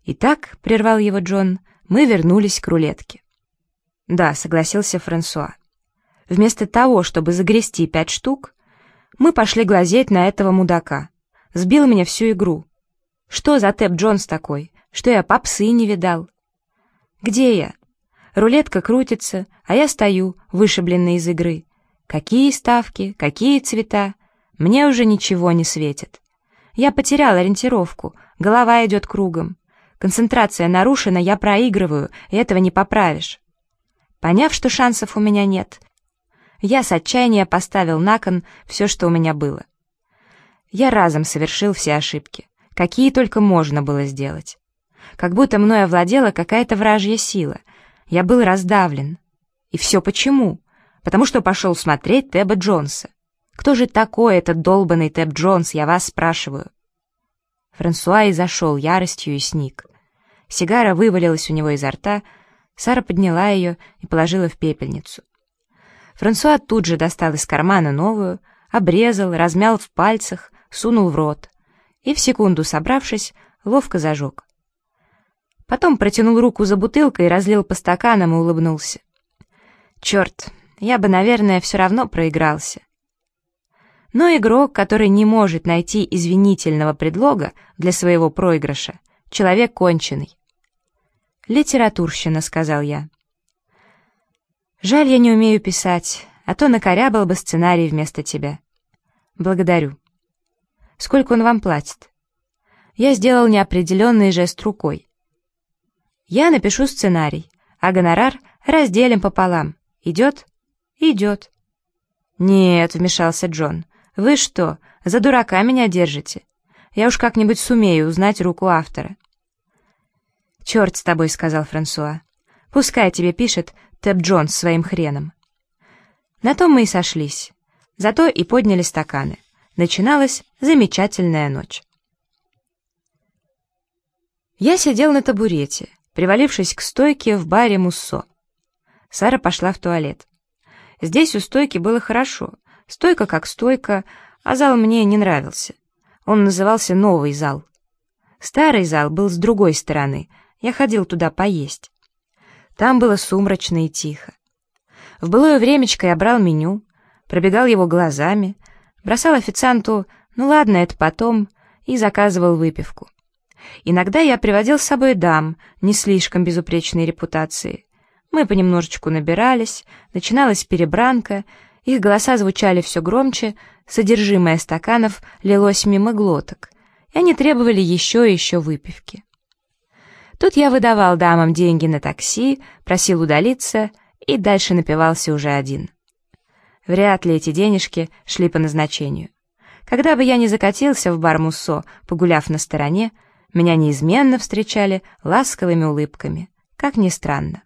«Итак», — прервал его Джон, — «мы вернулись к рулетке». «Да», — согласился Франсуа. «Вместо того, чтобы загрести 5 штук, мы пошли глазеть на этого мудака. Сбил меня всю игру. Что за Тэп Джонс такой? Что я попсы не видал? Где я? Рулетка крутится, а я стою, вышибленный из игры. Какие ставки, какие цвета? Мне уже ничего не светит. Я потерял ориентировку, голова идет кругом. Концентрация нарушена, я проигрываю, и этого не поправишь». Поняв, что шансов у меня нет, я с отчаяния поставил на кон все, что у меня было. Я разом совершил все ошибки, какие только можно было сделать. Как будто мной овладела какая-то вражья сила. Я был раздавлен. И все почему? Потому что пошел смотреть Тэба Джонса. Кто же такой этот долбанный Тэп Джонс, я вас спрашиваю? Франсуа изошел яростью и сник. Сигара вывалилась у него изо рта, Сара подняла ее и положила в пепельницу. Франсуа тут же достал из кармана новую, обрезал, размял в пальцах, сунул в рот и, в секунду собравшись, ловко зажег. Потом протянул руку за бутылкой, разлил по стаканам и улыбнулся. «Черт, я бы, наверное, все равно проигрался». Но игрок, который не может найти извинительного предлога для своего проигрыша, человек конченый. «Литературщина», — сказал я. «Жаль, я не умею писать, а то накорябал бы сценарий вместо тебя». «Благодарю». «Сколько он вам платит?» Я сделал неопределенный жест рукой. «Я напишу сценарий, а гонорар разделим пополам. Идет?» «Идет». «Нет», — вмешался Джон, — «вы что, за дурака меня держите? Я уж как-нибудь сумею узнать руку автора». «Черт с тобой», — сказал Франсуа. «Пускай тебе пишет Тэп Джонс своим хреном». На том мы и сошлись. Зато и подняли стаканы. Начиналась замечательная ночь. Я сидел на табурете, привалившись к стойке в баре «Муссо». Сара пошла в туалет. Здесь у стойки было хорошо. Стойка как стойка, а зал мне не нравился. Он назывался «Новый зал». Старый зал был с другой стороны. Я ходил туда поесть. Там было сумрачно и тихо. В былое времечко я брал меню, пробегал его глазами, бросал официанту «ну ладно, это потом» и заказывал выпивку. Иногда я приводил с собой дам, не слишком безупречной репутации. Мы понемножечку набирались, начиналась перебранка, их голоса звучали все громче, содержимое стаканов лилось мимо глоток, и они требовали еще и еще выпивки. Тут я выдавал дамам деньги на такси, просил удалиться и дальше напивался уже один. Вряд ли эти денежки шли по назначению. Когда бы я ни закатился в бар «Муссо», погуляв на стороне, меня неизменно встречали ласковыми улыбками, как ни странно.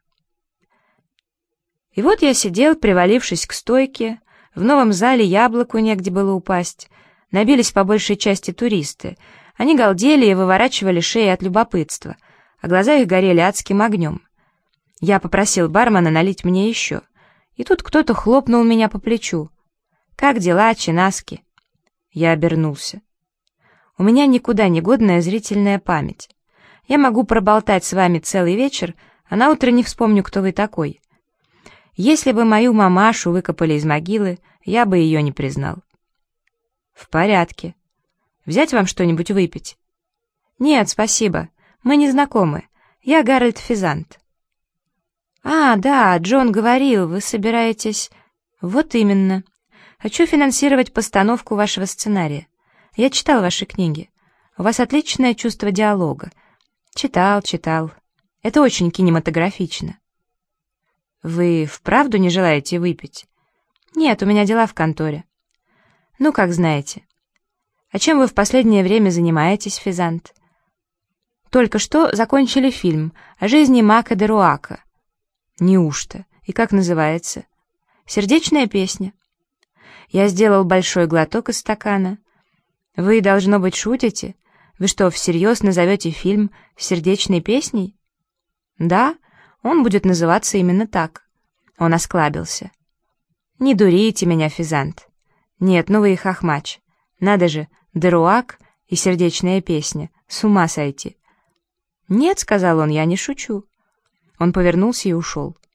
И вот я сидел, привалившись к стойке, в новом зале яблоку негде было упасть, набились по большей части туристы, они галдели и выворачивали шеи от любопытства, а глаза их горели адским огнем. Я попросил бармена налить мне еще, и тут кто-то хлопнул меня по плечу. «Как дела, чинаски?» Я обернулся. У меня никуда не годная зрительная память. Я могу проболтать с вами целый вечер, а наутро не вспомню, кто вы такой. Если бы мою мамашу выкопали из могилы, я бы ее не признал. В порядке. Взять вам что-нибудь выпить? Нет, спасибо. Мы не знакомы. Я Гарольд Физант. А, да, Джон говорил, вы собираетесь... Вот именно. Хочу финансировать постановку вашего сценария. Я читал ваши книги. У вас отличное чувство диалога. Читал. Это очень кинематографично. Вы вправду не желаете выпить? Нет, у меня дела в конторе. Ну, как знаете. А чем вы в последнее время занимаетесь, Физант? Только что закончили фильм о жизни Мака де Руака. Неужто? И как называется? «Сердечная песня». Я сделал большой глоток из стакана. Вы, должно быть, шутите? Вы что, всерьез назовете фильм «Сердечной песней»? Да, он будет называться именно так. Он осклабился. Не дурите меня, Физант. Нет, ну вы и хохмач. Надо же, де Руак и сердечная песня. С ума сойти. «Нет», — сказал он, — «я не шучу». Он повернулся и ушел.